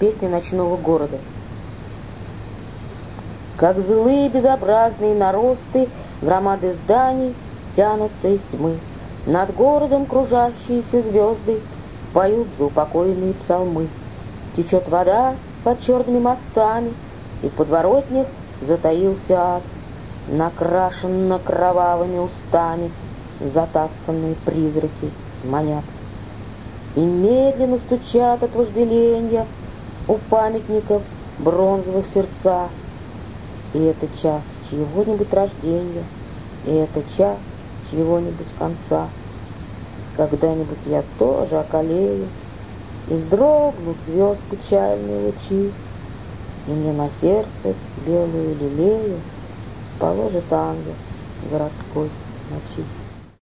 Песня ночного города. Как злые безобразные наросты, громады зданий тянутся из тьмы. Над городом кружащиеся звезды поют заупокоенные псалмы. Течет вода под черными мостами, и в подворотнях затаился ад. Накрашенно кровавыми устами затасканные призраки манят. И медленно стучат от вожделения у памятников бронзовых сердца. И это час чьего-нибудь рождения, и это час чьего-нибудь конца. Когда-нибудь я тоже околею, и вздрогнут звезд печальные лучи, и мне на сердце белую лилею положит ангел городской ночи.